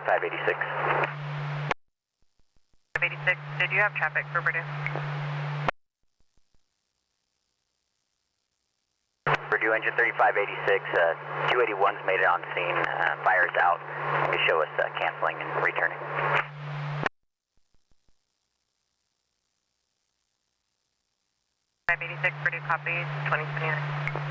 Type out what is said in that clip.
3586. 586, did you have traffic for Purdue? Purdue engine 3586, 281's made it on scene, fire's out. They show us canceling and returning. Purdue copies, 2029.